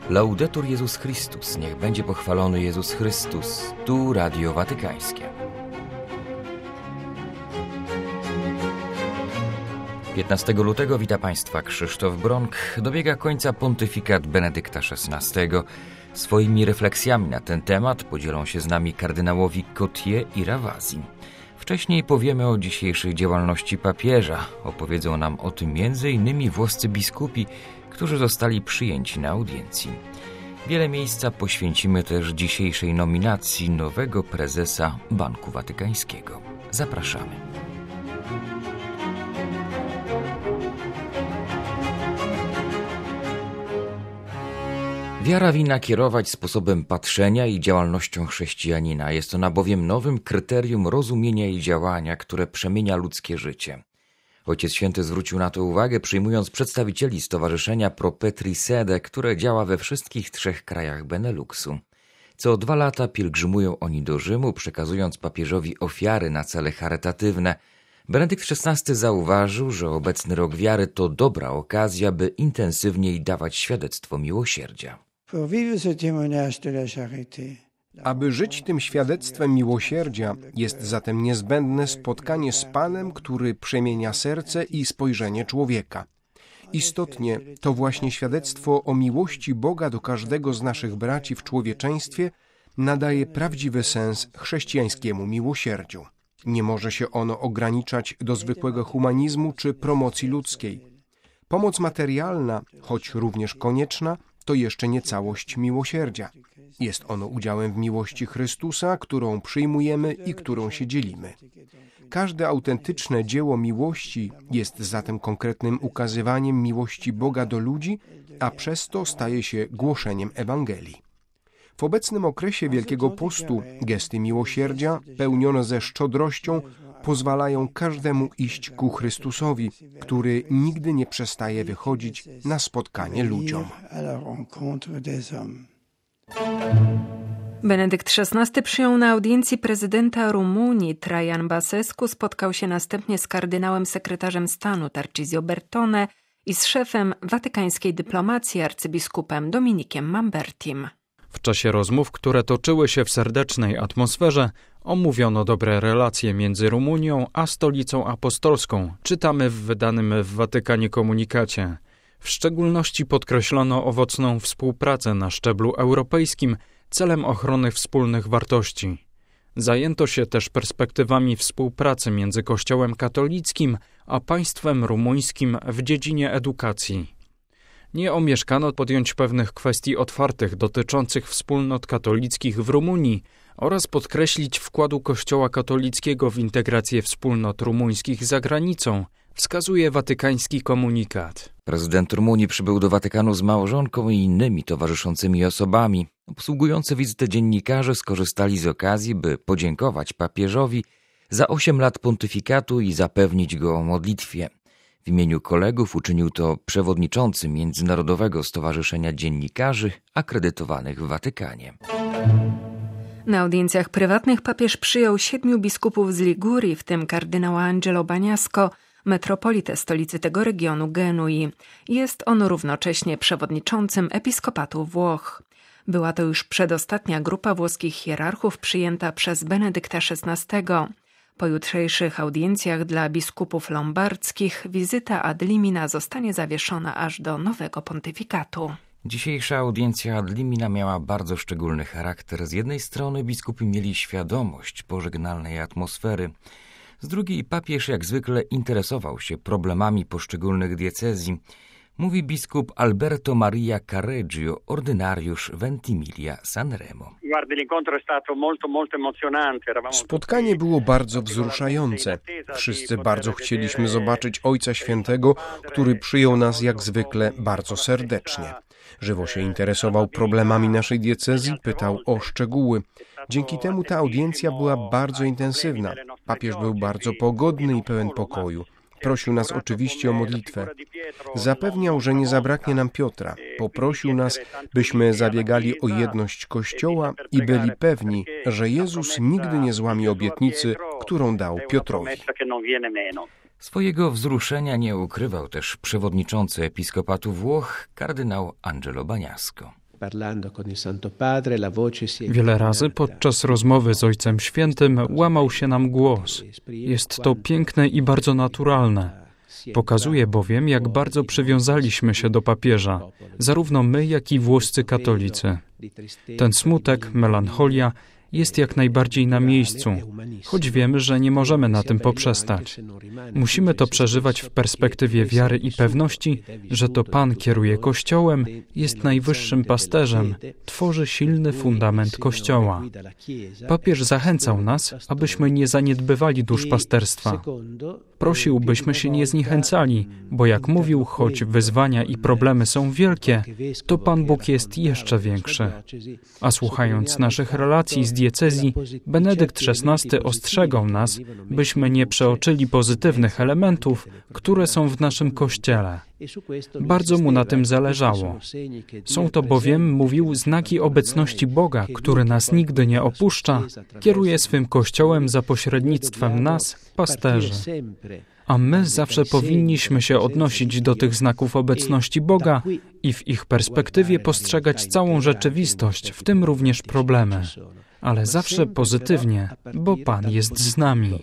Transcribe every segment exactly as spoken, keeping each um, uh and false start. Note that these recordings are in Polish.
Laudetur Jezus Chrystus, niech będzie pochwalony Jezus Chrystus. Tu Radio Watykańskie. piętnastego lutego wita Państwa Krzysztof Bronk. Dobiega końca pontyfikat Benedykta szesnastego. Swoimi refleksjami na ten temat podzielą się z nami kardynałowi Cottier i Ravasi. Wcześniej powiemy o dzisiejszej działalności papieża. Opowiedzą nam o tym między innymi włoscy biskupi, którzy zostali przyjęci na audiencji. Wiele miejsca poświęcimy też dzisiejszej nominacji nowego prezesa Banku Watykańskiego. Zapraszamy. Wiara winna kierować sposobem patrzenia i działalnością chrześcijanina. Jest ona bowiem nowym kryterium rozumienia i działania, które przemienia ludzkie życie. Ojciec Święty zwrócił na to uwagę, przyjmując przedstawicieli Stowarzyszenia Pro Petri Sede, które działa we wszystkich trzech krajach Beneluxu. Co dwa lata pielgrzymują oni do Rzymu, przekazując papieżowi ofiary na cele charytatywne. Benedykt szesnasty zauważył, że obecny rok wiary to dobra okazja, by intensywniej dawać świadectwo miłosierdzia. Aby żyć tym świadectwem miłosierdzia, jest zatem niezbędne spotkanie z Panem, który przemienia serce i spojrzenie człowieka. Istotnie to właśnie świadectwo o miłości Boga do każdego z naszych braci w człowieczeństwie nadaje prawdziwy sens chrześcijańskiemu miłosierdziu. Nie może się ono ograniczać do zwykłego humanizmu czy promocji ludzkiej. Pomoc materialna, choć również konieczna, to jeszcze nie całość miłosierdzia. Jest ono udziałem w miłości Chrystusa, którą przyjmujemy i którą się dzielimy. Każde autentyczne dzieło miłości jest zatem konkretnym ukazywaniem miłości Boga do ludzi, a przez to staje się głoszeniem Ewangelii. W obecnym okresie Wielkiego Postu gesty miłosierdzia, pełnione ze szczodrością, pozwalają każdemu iść ku Chrystusowi, który nigdy nie przestaje wychodzić na spotkanie ludziom. Benedykt szesnasty przyjął na audiencji prezydenta Rumunii. Traian Basescu spotkał się następnie z kardynałem sekretarzem stanu Tarcisio Bertone i z szefem watykańskiej dyplomacji arcybiskupem Dominikiem Mambertim. W czasie rozmów, które toczyły się w serdecznej atmosferze, omówiono dobre relacje między Rumunią a Stolicą Apostolską, czytamy w wydanym w Watykanie komunikacie. W szczególności podkreślono owocną współpracę na szczeblu europejskim celem ochrony wspólnych wartości. Zajęto się też perspektywami współpracy między Kościołem katolickim a państwem rumuńskim w dziedzinie edukacji. Nie omieszkano podjąć pewnych kwestii otwartych dotyczących wspólnot katolickich w Rumunii oraz podkreślić wkładu Kościoła katolickiego w integrację wspólnot rumuńskich za granicą, wskazuje watykański komunikat. Prezydent Rumunii przybył do Watykanu z małżonką i innymi towarzyszącymi osobami. Obsługujący wizytę dziennikarze skorzystali z okazji, by podziękować papieżowi za osiem lat pontyfikatu i zapewnić go o modlitwie. W imieniu kolegów uczynił to przewodniczący Międzynarodowego Stowarzyszenia Dziennikarzy akredytowanych w Watykanie. Na audiencjach prywatnych papież przyjął siedmiu biskupów z Ligurii, w tym kardynała Angelo Bagnasco, metropolitę stolicy tego regionu Genui. Jest on równocześnie przewodniczącym episkopatu Włoch. Była to już przedostatnia grupa włoskich hierarchów przyjęta przez Benedykta szesnastego. Po jutrzejszych audiencjach dla biskupów lombardzkich wizyta ad limina zostanie zawieszona aż do nowego pontyfikatu. Dzisiejsza audiencja ad limina miała bardzo szczególny charakter. Z jednej strony biskupi mieli świadomość pożegnalnej atmosfery, z drugiej papież jak zwykle interesował się problemami poszczególnych diecezji. Mówi biskup Alberto Maria Carreggio, ordynariusz Ventimiglia Sanremo. Spotkanie było bardzo wzruszające. Wszyscy bardzo chcieliśmy zobaczyć Ojca Świętego, który przyjął nas jak zwykle bardzo serdecznie. Żywo się interesował problemami naszej diecezji, pytał o szczegóły. Dzięki temu ta audiencja była bardzo intensywna. Papież był bardzo pogodny i pełen pokoju. Prosił nas oczywiście o modlitwę. Zapewniał, że nie zabraknie nam Piotra. Poprosił nas, byśmy zabiegali o jedność Kościoła i byli pewni, że Jezus nigdy nie złamie obietnicy, którą dał Piotrowi. Swojego wzruszenia nie ukrywał też przewodniczący episkopatu Włoch, kardynał Angelo Bagnasco. Wiele razy podczas rozmowy z Ojcem Świętym łamał się nam głos. Jest to piękne i bardzo naturalne. Pokazuje bowiem, jak bardzo przywiązaliśmy się do papieża, zarówno my, jak i włoscy katolicy. Ten smutek, melancholia jest jak najbardziej na miejscu, choć wiemy, że nie możemy na tym poprzestać. Musimy to przeżywać w perspektywie wiary i pewności, że to Pan kieruje Kościołem, jest najwyższym pasterzem, tworzy silny fundament Kościoła. Papież zachęcał nas, abyśmy nie zaniedbywali duszpasterstwa. Prosił, byśmy się nie zniechęcali, bo jak mówił, choć wyzwania i problemy są wielkie, to Pan Bóg jest jeszcze większy. A słuchając naszych relacji z diecezji, Benedykt szesnasty ostrzegał nas, byśmy nie przeoczyli pozytywnych elementów, które są w naszym Kościele. Bardzo mu na tym zależało. Są to bowiem, mówił, znaki obecności Boga, który nas nigdy nie opuszcza, kieruje swym Kościołem za pośrednictwem nas, pasterzy. A my zawsze powinniśmy się odnosić do tych znaków obecności Boga i w ich perspektywie postrzegać całą rzeczywistość, w tym również problemy. Ale zawsze pozytywnie, bo Pan jest z nami.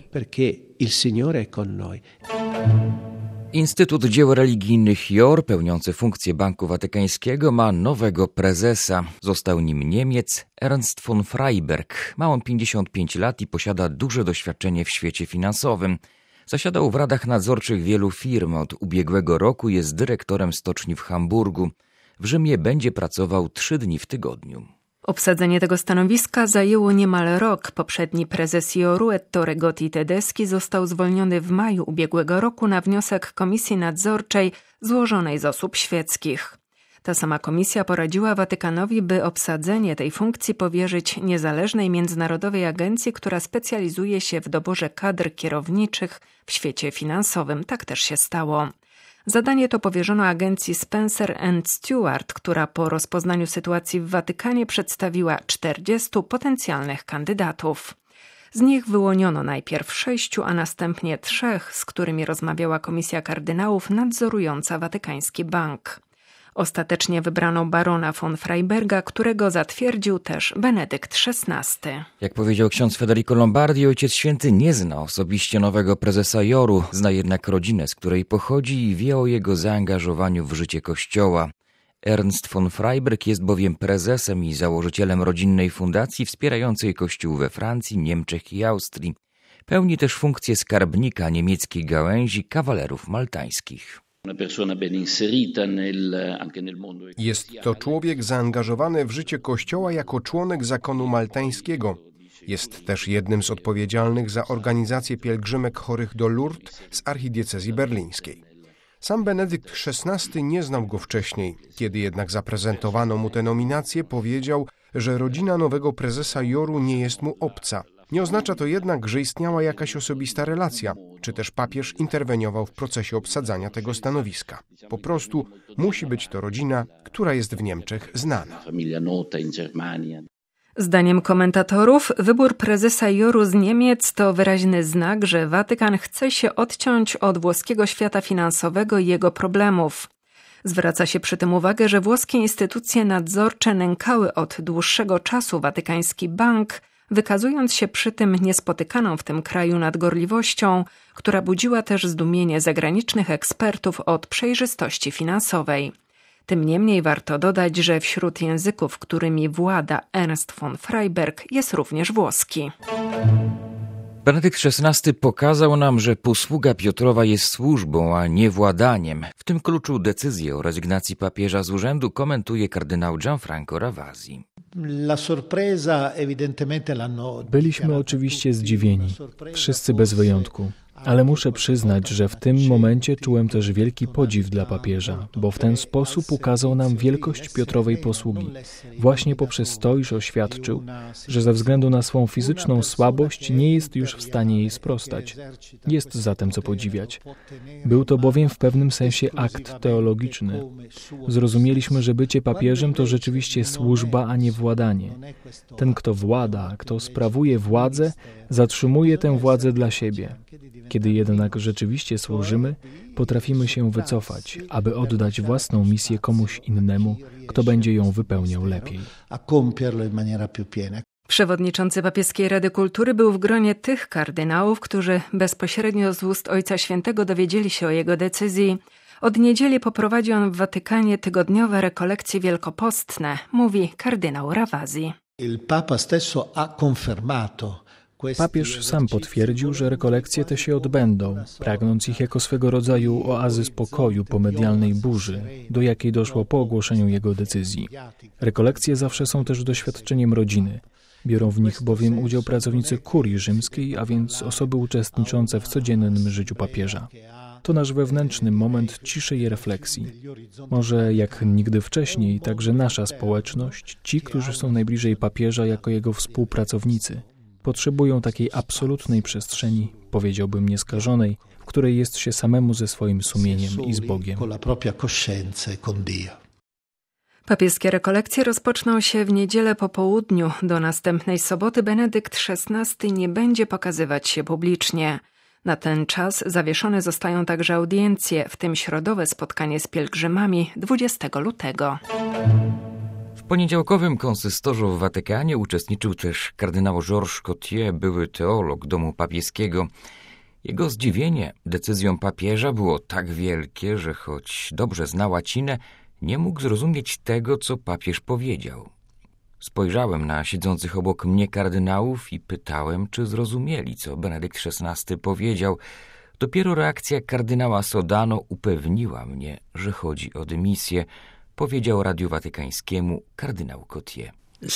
Instytut Dzieł Religijnych J O R, pełniący funkcję Banku Watykańskiego, ma nowego prezesa. Został nim Niemiec Ernst von Freiberg. Ma on pięćdziesiąt pięć lat i posiada duże doświadczenie w świecie finansowym. Zasiadał w radach nadzorczych wielu firm. Od ubiegłego roku jest dyrektorem stoczni w Hamburgu. W Rzymie będzie pracował trzy dni w tygodniu. Obsadzenie tego stanowiska zajęło niemal rok. Poprzedni prezes J O R-u Ettore Gotti Tedeschi został zwolniony w maju ubiegłego roku na wniosek Komisji Nadzorczej złożonej z osób świeckich. Ta sama komisja poradziła Watykanowi, by obsadzenie tej funkcji powierzyć niezależnej międzynarodowej agencji, która specjalizuje się w doborze kadr kierowniczych w świecie finansowym. Tak też się stało. Zadanie to powierzono agencji Spencer and Stewart, która po rozpoznaniu sytuacji w Watykanie przedstawiła czterdziestu potencjalnych kandydatów. Z nich wyłoniono najpierw sześciu, a następnie trzech, z którymi rozmawiała Komisja Kardynałów nadzorująca Watykański Bank. Ostatecznie wybrano barona von Freiberga, którego zatwierdził też Benedykt szesnasty. Jak powiedział ksiądz Federico Lombardi, Ojciec Święty nie zna osobiście nowego prezesa J O R-u, zna jednak rodzinę, z której pochodzi i wie o jego zaangażowaniu w życie Kościoła. Ernst von Freiberg jest bowiem prezesem i założycielem rodzinnej fundacji wspierającej Kościół we Francji, Niemczech i Austrii. Pełni też funkcję skarbnika niemieckiej gałęzi kawalerów maltańskich. Jest to człowiek zaangażowany w życie Kościoła jako członek zakonu maltańskiego. Jest też jednym z odpowiedzialnych za organizację pielgrzymek chorych do Lourdes z archidiecezji berlińskiej. Sam Benedykt szesnasty nie znał go wcześniej. Kiedy jednak zaprezentowano mu tę nominację, powiedział, że rodzina nowego prezesa J O R-u nie jest mu obca. Nie oznacza to jednak, że istniała jakaś osobista relacja, czy też papież interweniował w procesie obsadzania tego stanowiska. Po prostu musi być to rodzina, która jest w Niemczech znana. Zdaniem komentatorów wybór prezesa J O R-u z Niemiec to wyraźny znak, że Watykan chce się odciąć od włoskiego świata finansowego i jego problemów. Zwraca się przy tym uwagę, że włoskie instytucje nadzorcze nękały od dłuższego czasu Watykański Bank, wykazując się przy tym niespotykaną w tym kraju nadgorliwością, która budziła też zdumienie zagranicznych ekspertów od przejrzystości finansowej. Tym niemniej warto dodać, że wśród języków, którymi włada Ernst von Freiberg, jest również włoski. Benedykt szesnasty pokazał nam, że posługa Piotrowa jest służbą, a nie władaniem. W tym kluczu decyzję o rezygnacji papieża z urzędu komentuje kardynał Gianfranco Ravasi. Byliśmy oczywiście zdziwieni, wszyscy bez wyjątku. Ale muszę przyznać, że w tym momencie czułem też wielki podziw dla papieża, bo w ten sposób ukazał nam wielkość Piotrowej posługi. Właśnie poprzez to, iż oświadczył, że ze względu na swą fizyczną słabość nie jest już w stanie jej sprostać. Jest zatem co podziwiać. Był to bowiem w pewnym sensie akt teologiczny. Zrozumieliśmy, że bycie papieżem to rzeczywiście służba, a nie władanie. Ten, kto włada, kto sprawuje władzę, zatrzymuje tę władzę dla siebie. Kiedy jednak rzeczywiście służymy, potrafimy się wycofać, aby oddać własną misję komuś innemu, kto będzie ją wypełniał lepiej. Przewodniczący Papieskiej Rady Kultury był w gronie tych kardynałów, którzy bezpośrednio z ust Ojca Świętego dowiedzieli się o jego decyzji. Od niedzieli poprowadzi on w Watykanie tygodniowe rekolekcje wielkopostne, mówi kardynał Ravasi. Papież sam potwierdził, że rekolekcje te się odbędą, pragnąc ich jako swego rodzaju oazy spokoju po medialnej burzy, do jakiej doszło po ogłoszeniu jego decyzji. Rekolekcje zawsze są też doświadczeniem rodziny. Biorą w nich bowiem udział pracownicy kurii rzymskiej, a więc osoby uczestniczące w codziennym życiu papieża. To nasz wewnętrzny moment ciszy i refleksji. Może jak nigdy wcześniej, także nasza społeczność, ci, którzy są najbliżej papieża jako jego współpracownicy, potrzebują takiej absolutnej przestrzeni, powiedziałbym nieskażonej, w której jest się samemu ze swoim sumieniem i z Bogiem. Papieskie rekolekcje rozpoczną się w niedzielę po południu. Do następnej soboty Benedykt szesnasty nie będzie pokazywać się publicznie. Na ten czas zawieszone zostają także audiencje, w tym środowe spotkanie z pielgrzymami dwudziestego lutego. W poniedziałkowym konsystorzu w Watykanie uczestniczył też kardynał Georges Cotier, były teolog domu papieskiego. Jego zdziwienie decyzją papieża było tak wielkie, że choć dobrze zna łacinę, nie mógł zrozumieć tego, co papież powiedział. Spojrzałem na siedzących obok mnie kardynałów i pytałem, czy zrozumieli, co Benedykt szesnasty powiedział. Dopiero reakcja kardynała Sodano upewniła mnie, że chodzi o dymisję, powiedział Radiu Watykańskiemu kardynał Cotier.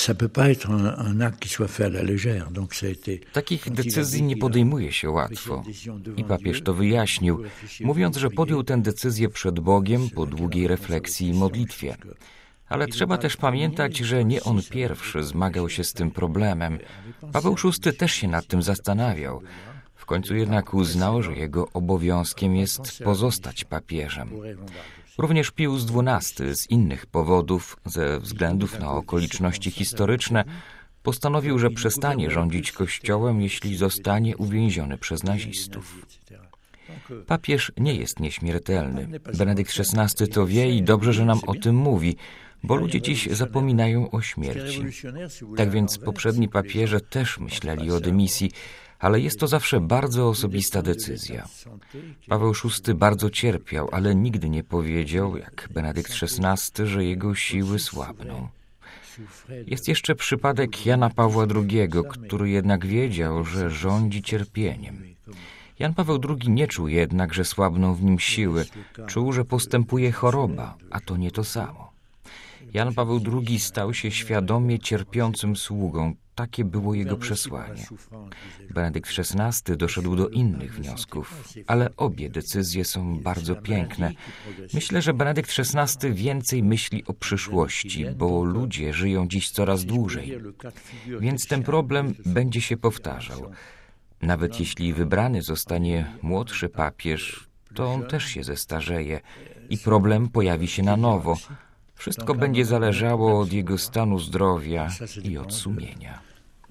Takich decyzji nie podejmuje się łatwo. I papież to wyjaśnił, mówiąc, że podjął tę decyzję przed Bogiem po długiej refleksji i modlitwie. Ale trzeba też pamiętać, że nie on pierwszy zmagał się z tym problemem. Paweł szósty też się nad tym zastanawiał. W końcu jednak uznał, że jego obowiązkiem jest pozostać papieżem. Również Pius dwunasty z innych powodów, ze względów na okoliczności historyczne, postanowił, że przestanie rządzić Kościołem, jeśli zostanie uwięziony przez nazistów. Papież nie jest nieśmiertelny. Benedykt szesnasty to wie i dobrze, że nam o tym mówi, bo ludzie dziś zapominają o śmierci. Tak więc poprzedni papieże też myśleli o dymisji, ale jest to zawsze bardzo osobista decyzja. Paweł szósty bardzo cierpiał, ale nigdy nie powiedział, jak Benedykt szesnasty, że jego siły słabną. Jest jeszcze przypadek Jana Pawła drugiego, który jednak wiedział, że rządzi cierpieniem. Jan Paweł drugi nie czuł jednak, że słabną w nim siły. Czuł, że postępuje choroba, a to nie to samo. Jan Paweł drugi stał się świadomie cierpiącym sługą. Takie było jego przesłanie. Benedykt szesnasty doszedł do innych wniosków, ale obie decyzje są bardzo piękne. Myślę, że Benedykt szesnasty więcej myśli o przyszłości, bo ludzie żyją dziś coraz dłużej. Więc ten problem będzie się powtarzał. Nawet jeśli wybrany zostanie młodszy papież, to on też się zestarzeje i problem pojawi się na nowo. Wszystko będzie zależało od jego stanu zdrowia i od sumienia.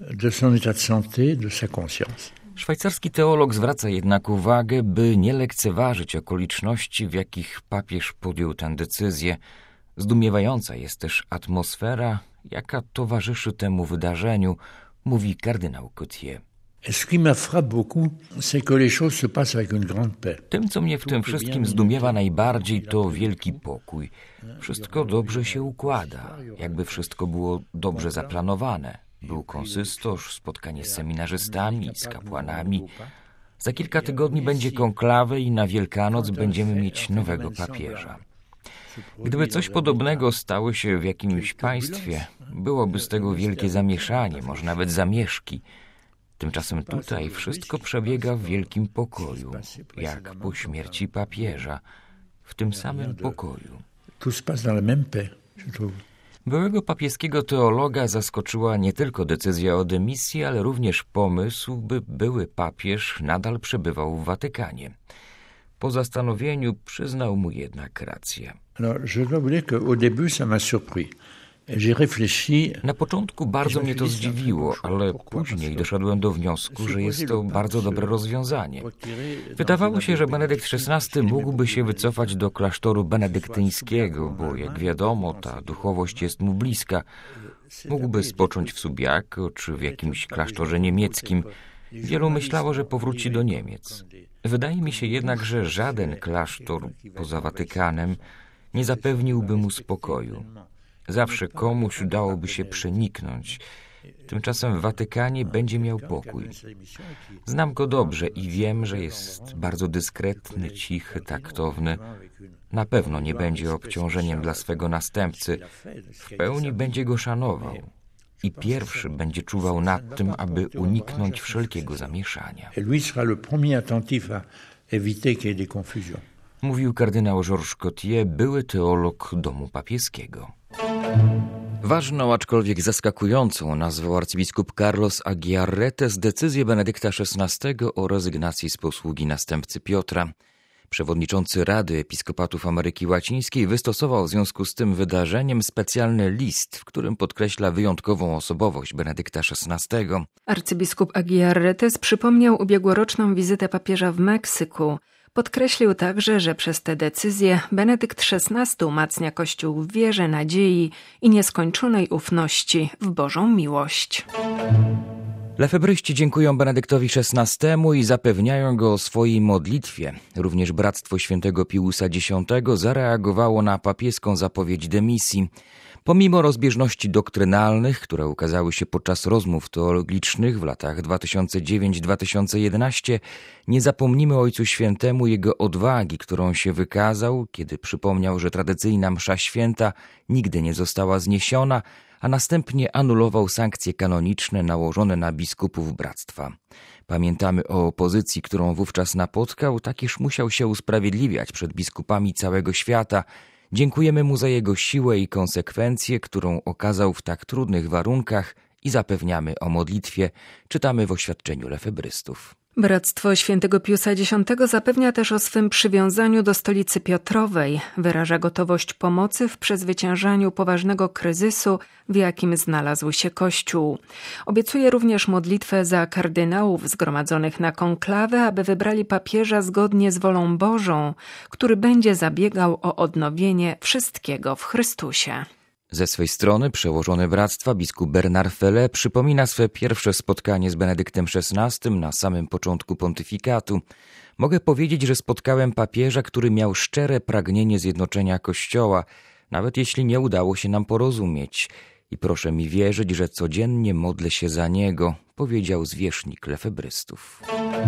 Szwajcarski teolog zwraca jednak uwagę, by nie lekceważyć okoliczności, w jakich papież podjął tę decyzję. Zdumiewająca jest też atmosfera, jaka towarzyszy temu wydarzeniu, mówi kardynał Cotier. Tym, co mnie w tym wszystkim zdumiewa najbardziej, to wielki pokój. Wszystko dobrze się układa, jakby wszystko było dobrze zaplanowane. Był konsystorz, spotkanie z seminarzystami, z kapłanami. Za kilka tygodni będzie konklawę i na Wielkanoc będziemy mieć nowego papieża. Gdyby coś podobnego stało się w jakimś państwie, byłoby z tego wielkie zamieszanie, może nawet zamieszki. Tymczasem tutaj wszystko przebiega w wielkim pokoju, jak po śmierci papieża, w tym samym pokoju. Byłego papieskiego teologa zaskoczyła nie tylko decyzja o dymisji, ale również pomysł, by były papież nadal przebywał w Watykanie. Po zastanowieniu przyznał mu jednak rację. Na początku bardzo mnie to zdziwiło, ale później doszedłem do wniosku, że jest to bardzo dobre rozwiązanie. Wydawało się, że Benedykt szesnasty mógłby się wycofać do klasztoru benedyktyńskiego, bo jak wiadomo, ta duchowość jest mu bliska. Mógłby spocząć w Subiaco czy w jakimś klasztorze niemieckim. Wielu myślało, że powróci do Niemiec. Wydaje mi się jednak, że żaden klasztor poza Watykanem nie zapewniłby mu spokoju. Zawsze komuś udałoby się przeniknąć. Tymczasem w Watykanie będzie miał pokój. Znam go dobrze i wiem, że jest bardzo dyskretny, cichy, taktowny. Na pewno nie będzie obciążeniem dla swego następcy. W pełni będzie go szanował. I pierwszy będzie czuwał nad tym, aby uniknąć wszelkiego zamieszania. Mówił kardynał Georges Cotier, były teolog domu papieskiego. Ważną, aczkolwiek zaskakującą nazwał arcybiskup Carlos Aguiarretes decyzję Benedykta szesnastego o rezygnacji z posługi następcy Piotra. Przewodniczący Rady Episkopatów Ameryki Łacińskiej wystosował w związku z tym wydarzeniem specjalny list, w którym podkreśla wyjątkową osobowość Benedykta szesnastego. Arcybiskup Aguiarretes przypomniał ubiegłoroczną wizytę papieża w Meksyku. Podkreślił także, że przez tę decyzję Benedykt szesnasty umacnia Kościół w wierze, nadziei i nieskończonej ufności w Bożą miłość. Lefebryści dziękują Benedyktowi szesnastemu i zapewniają go o swojej modlitwie. Również Bractwo Świętego Piusa X zareagowało na papieską zapowiedź dymisji. Pomimo rozbieżności doktrynalnych, które ukazały się podczas rozmów teologicznych w latach dwa tysiące dziewiąty do dwa tysiące jedenastego, nie zapomnimy Ojcu Świętemu jego odwagi, którą się wykazał, kiedy przypomniał, że tradycyjna msza święta nigdy nie została zniesiona, a następnie anulował sankcje kanoniczne nałożone na biskupów bractwa. Pamiętamy o opozycji, którą wówczas napotkał, tak iż musiał się usprawiedliwiać przed biskupami całego świata. Dziękujemy mu za jego siłę i konsekwencję, którą okazał w tak trudnych warunkach i zapewniamy o modlitwie, czytamy w oświadczeniu lefebrystów. Bractwo Świętego Piusa X zapewnia też o swym przywiązaniu do stolicy Piotrowej, wyraża gotowość pomocy w przezwyciężaniu poważnego kryzysu, w jakim znalazł się Kościół. Obiecuje również modlitwę za kardynałów zgromadzonych na konklawę, aby wybrali papieża zgodnie z wolą Bożą, który będzie zabiegał o odnowienie wszystkiego w Chrystusie. Ze swej strony przełożony bractwa biskup Bernard Fele przypomina swe pierwsze spotkanie z Benedyktem szesnastym na samym początku pontyfikatu. Mogę powiedzieć, że spotkałem papieża, który miał szczere pragnienie zjednoczenia Kościoła, nawet jeśli nie udało się nam porozumieć. I proszę mi wierzyć, że codziennie modlę się za niego, powiedział zwierzchnik lefebrystów.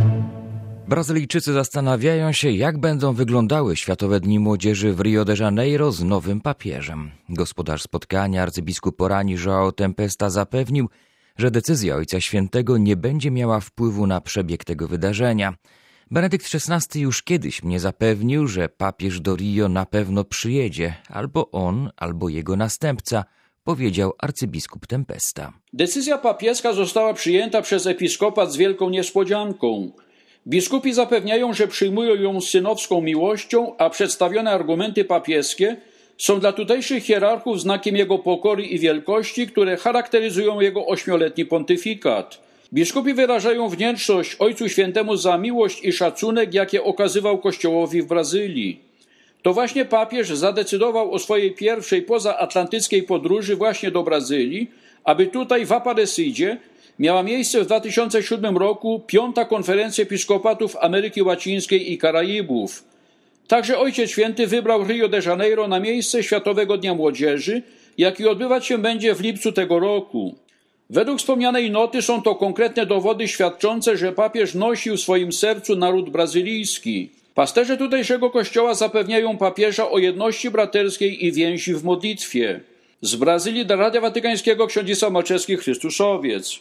Brazylijczycy zastanawiają się, jak będą wyglądały Światowe Dni Młodzieży w Rio de Janeiro z nowym papieżem. Gospodarz spotkania, arcybiskup Orani João Tempesta zapewnił, że decyzja Ojca Świętego nie będzie miała wpływu na przebieg tego wydarzenia. Benedykt szesnasty już kiedyś mnie zapewnił, że papież do Rio na pewno przyjedzie, albo on, albo jego następca, powiedział arcybiskup Tempesta. Decyzja papieska została przyjęta przez episkopat z wielką niespodzianką. Biskupi zapewniają, że przyjmują ją z synowską miłością, a przedstawione argumenty papieskie są dla tutejszych hierarchów znakiem jego pokory i wielkości, które charakteryzują jego ośmioletni pontyfikat. Biskupi wyrażają wdzięczność Ojcu Świętemu za miłość i szacunek, jakie okazywał Kościołowi w Brazylii. To właśnie papież zadecydował o swojej pierwszej pozaatlantyckiej podróży właśnie do Brazylii, aby tutaj w Aparecidzie miała miejsce w dwa tysiące siódmym roku piąta konferencja episkopatów Ameryki Łacińskiej i Karaibów. Także Ojciec Święty wybrał Rio de Janeiro na miejsce Światowego Dnia Młodzieży, jaki odbywać się będzie w lipcu tego roku. Według wspomnianej noty są to konkretne dowody świadczące, że papież nosił w swoim sercu naród brazylijski. Pasterze tutejszego kościoła zapewniają papieża o jedności braterskiej i więzi w modlitwie. Z Brazylii dla Radia Watykańskiego ksiądz Isaac Malczewski, Chrystusowiec.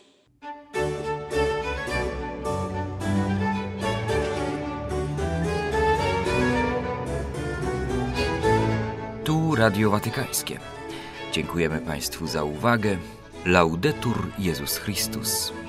Tu Radio Watykańskie. Dziękujemy Państwu za uwagę. Laudetur Jezus Chrystus.